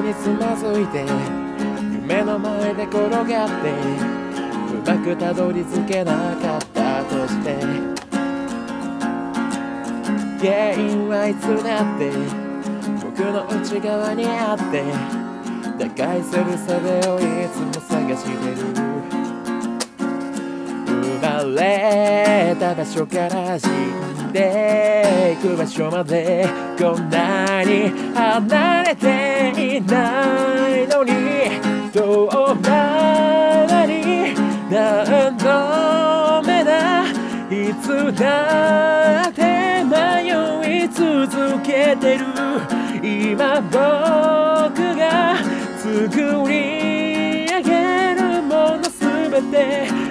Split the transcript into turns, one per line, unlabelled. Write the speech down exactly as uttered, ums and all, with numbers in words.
につまずいて夢の前で転がってうまくたどり着けなかったとして原因はいつだって僕の内側にあって打開する術をいつも探してる生まれた場所から死んでいく場所までこんなに離れていないのに遠回り何度目だいつだって迷い続けてる今僕が作り上げるものすべて